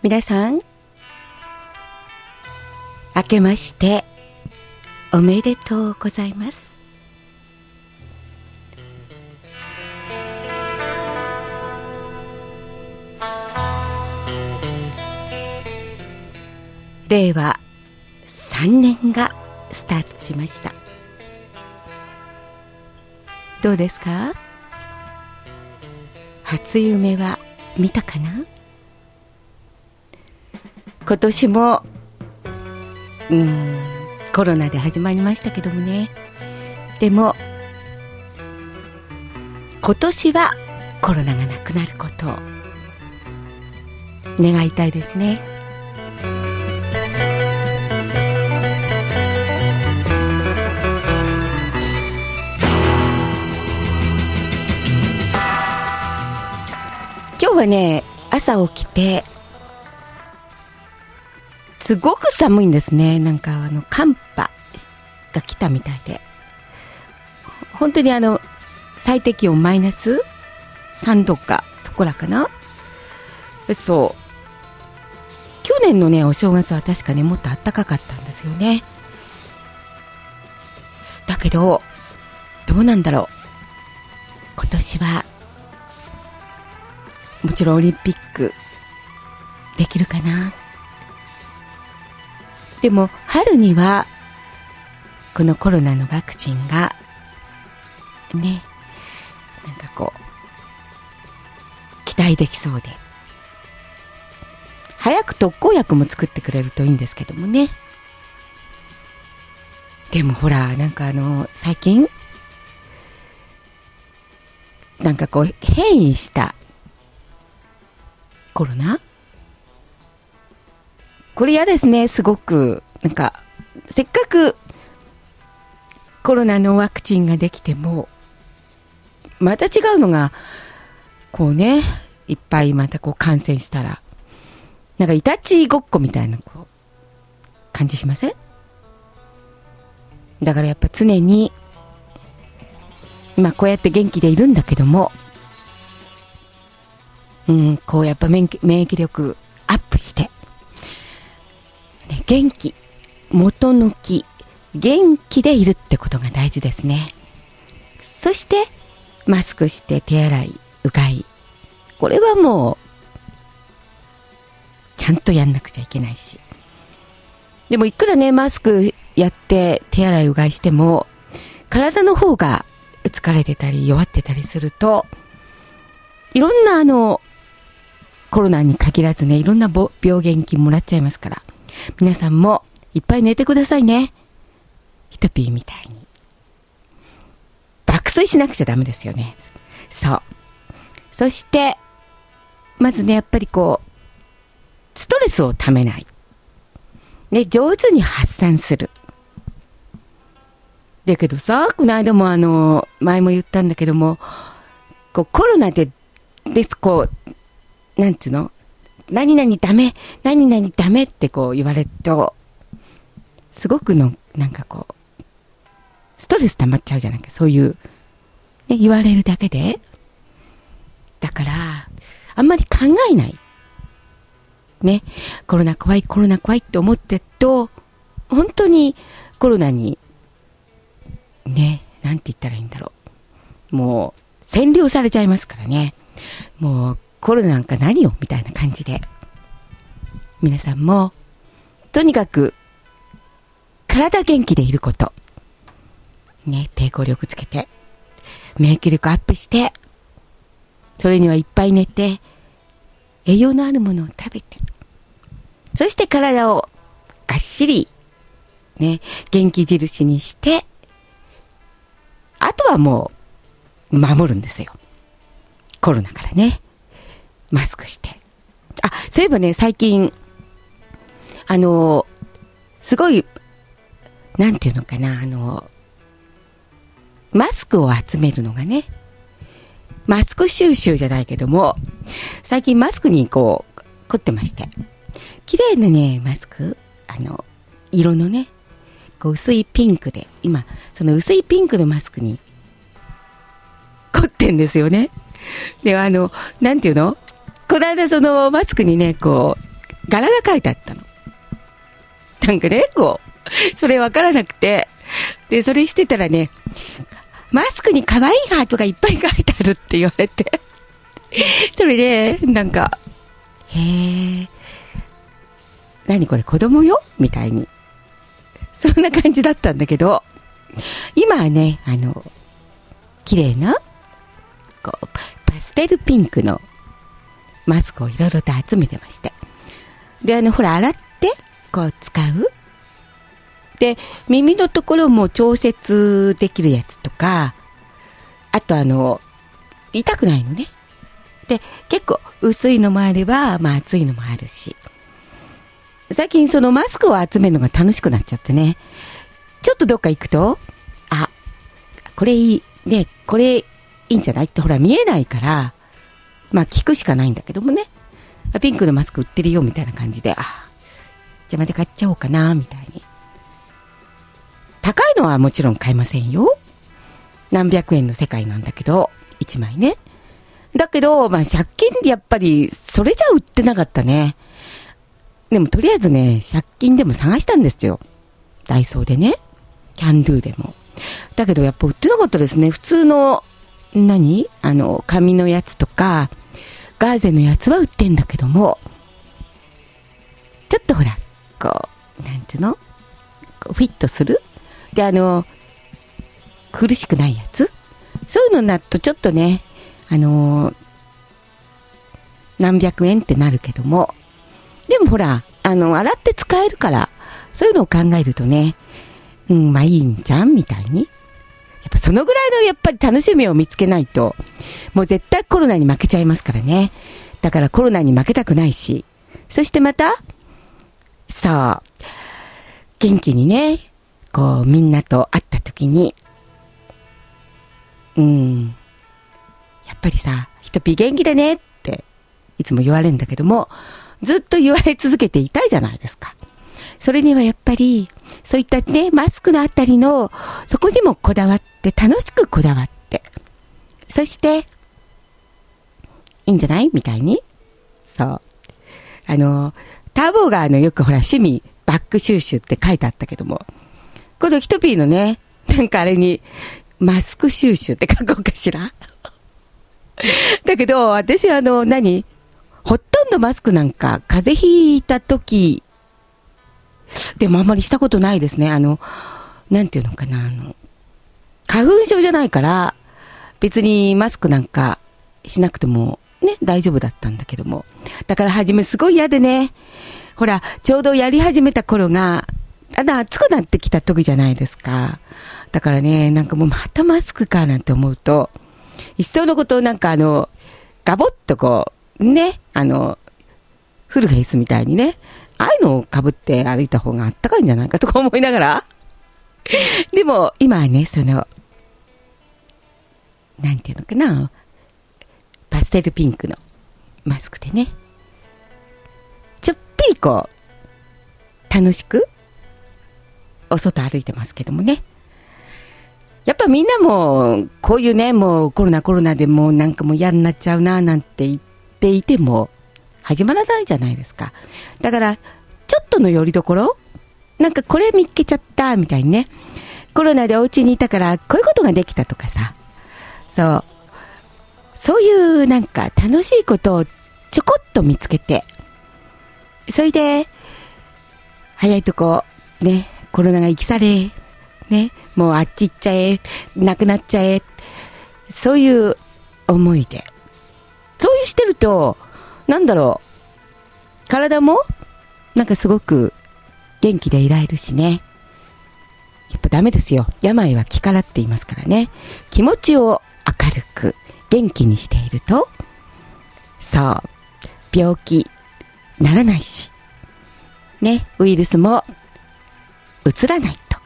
皆さん、明けましておめでとうございます。令和3年がスタートしました。どうですか？初夢は見たかな？今年もコロナで始まりましたけどもね。でも今年はコロナがなくなることを願いたいですね。今日はね、朝起きてすごく寒いんですね。なんか寒波が来たみたいで、本当に最低気温マイナス3度かそこらかな。そう、去年のねお正月は確かねもっと暖かかったんですよね。だけどどうなんだろう、今年はもちろんオリンピックできるかな。でも春にはこのコロナのワクチンがね、なんかこう期待できそうで、早く特効薬も作ってくれるといいんですけどもね。でもほら、なんか最近なんかこう変異したコロナ、これ嫌ですね。すごくなんかせっかくコロナのワクチンができてもまた違うのがこうね、いっぱいまたこう感染したらなんかイタチごっこみたいなこう感じしません？だからやっぱ常に今こうやって元気でいるんだけども、こうやっぱ免疫力アップして、ね、元気、元抜き、元気でいるってことが大事ですね。そしてマスクして手洗い、うがい、これはもうちゃんとやんなくちゃいけないし、でもいくらねマスクやって手洗い、うがいしても体の方が疲れてたり弱ってたりすると、いろんなコロナに限らずね、いろんな病原菌もらっちゃいますから、皆さんもいっぱい寝てくださいね。ヒトピーみたいに爆睡しなくちゃダメですよね。そう。そしてまずね、やっぱりこうストレスをためない、ね、上手に発散する。だけどさ、この間も前も言ったんだけども、こうコロナでこうなんつうの、何々ダメ何々ダメってこう言われるとすごくなんかこうストレス溜まっちゃうじゃないか、そういう、ね、言われるだけで。だからあんまり考えないね。コロナ怖いコロナ怖いって思ってると本当にコロナにね、なんて言ったらいいんだろう、もう占領されちゃいますからね。もうコロナなんか何よみたいな感じで、皆さんもとにかく体元気でいることね、抵抗力つけて免疫力アップして、それにはいっぱい寝て栄養のあるものを食べて、そして体をがっしりね元気印にして、あとはもう守るんですよ、コロナからね。マスクして、そういえばね、最近すごいなんていうのかな、マスクを集めるのがね、マスク収集じゃないけども、最近マスクにこう凝ってまして、綺麗なねマスク、色のねこう薄いピンクで、今その薄いピンクのマスクに凝ってんですよね。でなんていうの、この間そのマスクにねこう柄が書いてあったの。なんかね、こう、それわからなくて、で、それしてたらね、マスクに可愛いハートがいっぱい書いてあるって言われて、それで、なんか、へー、何これ子供よみたいに。そんな感じだったんだけど、今はね、綺麗な、こう、パステルピンクのマスクをいろいろと集めてまして。で、ほら、洗って、こう、使う。で、耳のところも調節できるやつとか、あと痛くないのね。で、結構薄いのもあれば、まあ厚いのもあるし。最近そのマスクを集めるのが楽しくなっちゃってね。ちょっとどっか行くと、あ、これいい。ね、これいいんじゃないってほら見えないから、まあ聞くしかないんだけどもね。ピンクのマスク売ってるよみたいな感じで、じゃあまた買っちゃおうかな、みたいに。高いのはもちろん買えませんよ。何百円の世界なんだけど、1枚ね。だけど、まあ借金でやっぱり、それじゃ売ってなかったね。でもとりあえずね、借金でも探したんですよ。ダイソーでね。キャンドゥでも。だけどやっぱ売ってなかったですね。普通の、紙のやつとか、ガーゼのやつは売ってんだけども、ちょっとほら、こう、なんていうの？こうフィットする？で、苦しくないやつ？そういうのになるとちょっとね、何百円ってなるけども、でもほら、洗って使えるから、そういうのを考えるとね、まあいいんじゃんみたいに。やっぱそのぐらいのやっぱり楽しみを見つけないと、もう絶対コロナに負けちゃいますからね。だからコロナに負けたくないし、そしてまた、そう、元気にね、こうみんなと会った時に、やっぱりさ、人美元気でねっていつも言われるんだけども、ずっと言われ続けていたいじゃないですか。それにはやっぱり、そういったね、マスクのあたりの、そこにもこだわって、楽しくこだわって、そして、いいんじゃないみたいに。そう。ターボーがよくほら、趣味、バッグ収集って書いてあったけども、今度ヒトピーのね、なんかあれに、マスク収集って書こうかしら。だけど、私ほとんどマスクなんか、風邪ひいた時、でもあんまりしたことないですね。なんていうのかな、花粉症じゃないから、別にマスクなんかしなくてもね、大丈夫だったんだけども。だから初めすごい嫌でね、ほら、ちょうどやり始めた頃が、暑くなってきた時じゃないですか。だからね、なんかもうまたマスクかなんて思うと、一層のことをなんかガボッとこう、ね、フルフェイスみたいにね、ああいうのを被って歩いた方があったかいんじゃないかとか思いながら。でも、今はね、なんていうのかな、パステルピンクのマスクでね、ちょっぴりこう、楽しく、お外歩いてますけどもね。やっぱみんなも、こういうね、もうコロナでもうなんかもう嫌になっちゃうな、なんて言っていても、始まらないじゃないですか。だから、ちょっとの拠り所、なんかこれ見っけちゃった、みたいにね。コロナでお家にいたから、こういうことができたとかさ。そういうなんか楽しいことをちょこっと見つけて、それで、早いとこ、ね、コロナが行き去れ、ね、もうあっち行っちゃえ、なくなっちゃえ、そういう思いで。そういうしてると、なんだろう、体もなんかすごく元気でいられるしね。やっぱダメですよ。病は気からって言いますからね。気持ちを明るく元気にしていると、そう、病気ならないし、ね、ウイルスもうつらないと。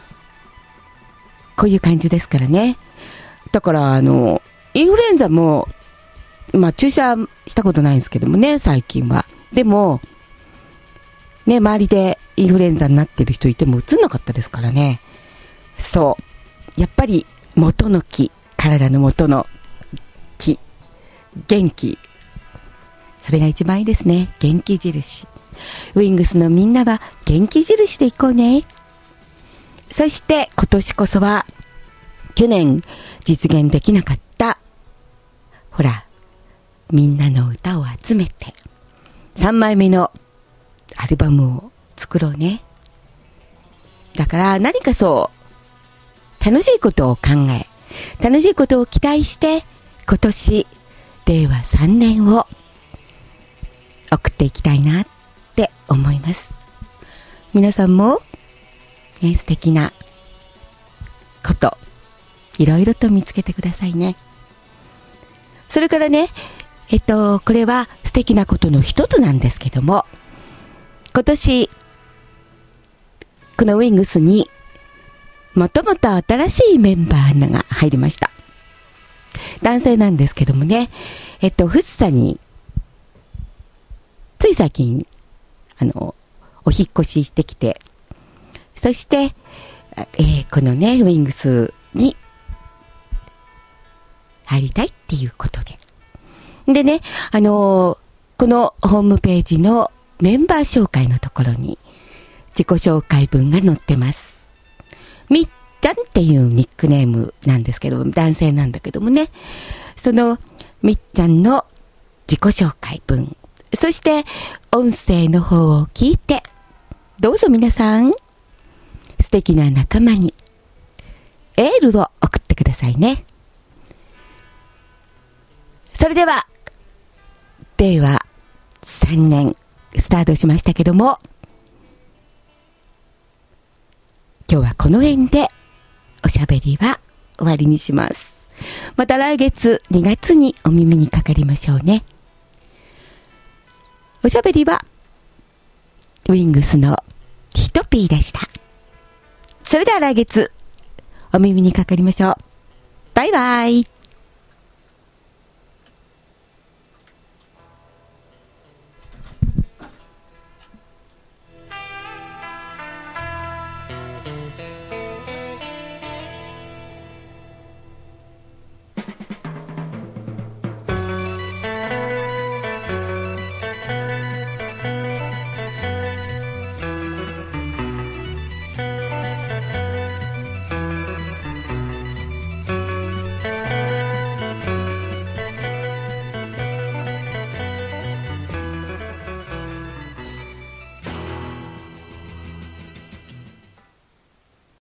こういう感じですからね。だからインフルエンザもまあ注射したことないんですけどもね、最近は。でもね、周りでインフルエンザになってる人いてもうつんなかったですからね。そう、やっぱり元の木、体の元の木、元気、それが一番いいですね。元気印。 ウィングスのみんなは元気印でいこうね。そして今年こそは去年実現できなかったほらみんなの歌を集めて3枚目のアルバムを作ろうね。だから何かそう楽しいことを考え、楽しいことを期待して今年令和3年を送っていきたいなって思います。皆さんも、ね、素敵なこといろいろと見つけてくださいね。それからね、これは素敵なことの一つなんですけども、今年このウィングスにもともと新しいメンバーが入りました。男性なんですけどもね、福生につい最近お引っ越ししてきて、そして、このねウィングスに入りたいっていうことでね、このホームページのメンバー紹介のところに自己紹介文が載ってます。みっちゃんっていうニックネームなんですけど、男性なんだけどもね、そのみっちゃんの自己紹介文、そして音声の方を聞いて、どうぞ皆さん素敵な仲間にエールを送ってくださいね。それでは令和3年スタートしましたけども、今日はこの辺でおしゃべりは終わりにします。また来月2月にお耳にかかりましょうね。おしゃべりはウィングスのヒトピーでした。それでは来月お耳にかかりましょう。バイバイ。